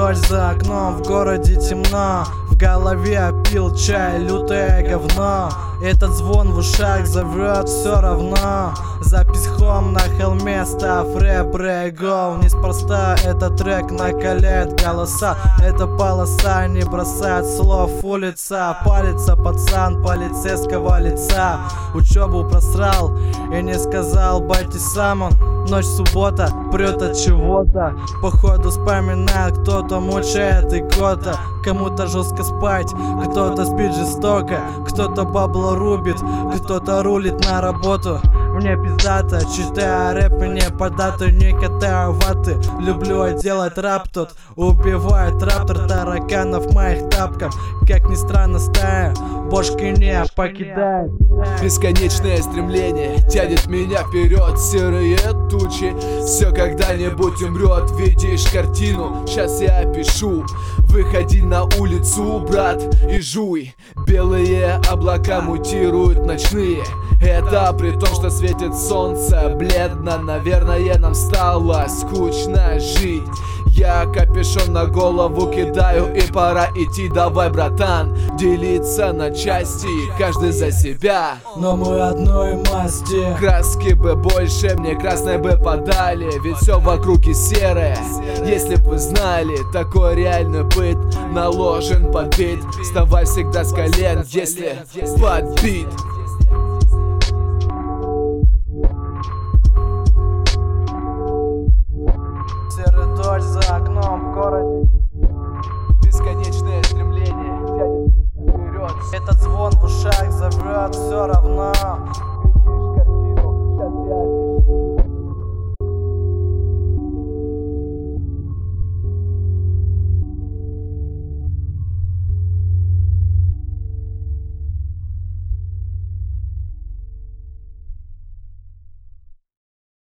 дождь за окном, в городе темно, в голове пил чай, лютое говно. Этот звон в ушах зовет все равно. Запись хом на холме, став рэп рэгоу. Неспроста этот трек накаляет голоса. Эта полоса не бросает слов улица. Палится пацан полицейского лица. Учебу просрал и не сказал бате сам он. Ночь суббота, прет от чего-то. Походу вспоминает, кто-то мучает икота. Кому-то жестко спать, кто-то спит жестоко. Кто-то бабло рубит, кто-то рулит на работу. Мне пиздато, читаю рэп и не по дату, не катаю ваты. Люблю делать рап, тот убивает раптор тараканов моих тапках. Как ни странно, стая бошки не покидает. Бесконечное стремление тянет меня вперед. Серые тучи, все когда-нибудь умрет. Видишь картину, сейчас я пишу. Выходи на улицу, брат, и жуй. Белые облака мутируют ночные. Это при том, что светит солнце бледно. Наверное, нам стало скучно жить. Я капюшон на голову кидаю, и пора идти. Давай, братан, делиться на части, каждый за себя. Но мы одной масти. Краски бы больше, мне красной бы подали. Ведь все вокруг и серое. Если б вы знали, такой реальный быт наложен под бит. Вставай всегда с колен, если подбит. Серый дождь за окном, в городе Бесконечное стремление тянет вперед. этот звон в ушах зовет все равно.